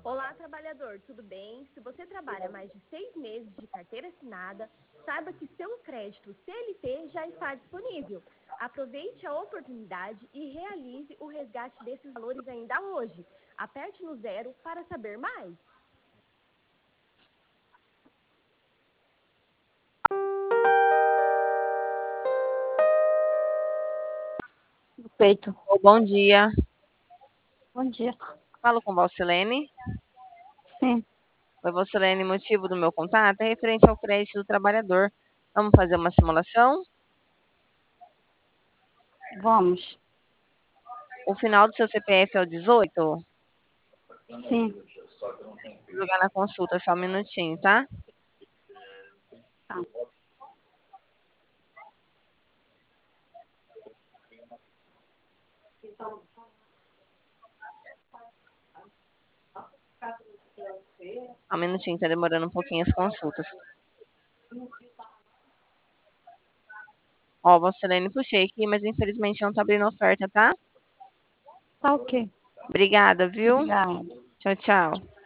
Olá, trabalhador, tudo bem? Se você trabalha mais de 6 meses de carteira assinada, saiba que seu crédito CLT já está disponível. Aproveite a oportunidade e realize o resgate desses valores ainda hoje. Aperte no 0 para saber mais. Feito. Bom dia. Bom dia. Falo com Valcilene. Sim, Oi, Valcilene, motivo do meu contato é referente ao crédito do trabalhador. Vamos fazer uma simulação? vamos. O final do seu CPF é o 18? Sim. Vou jogar na consulta só um minutinho, tá? Tá. Só um minutinho, tá demorando um pouquinho as consultas. Ó, Valcilene, puxei aqui, mas infelizmente não tá abrindo oferta, tá? Tá ok. Obrigada, viu? Obrigada. Tchau, tchau.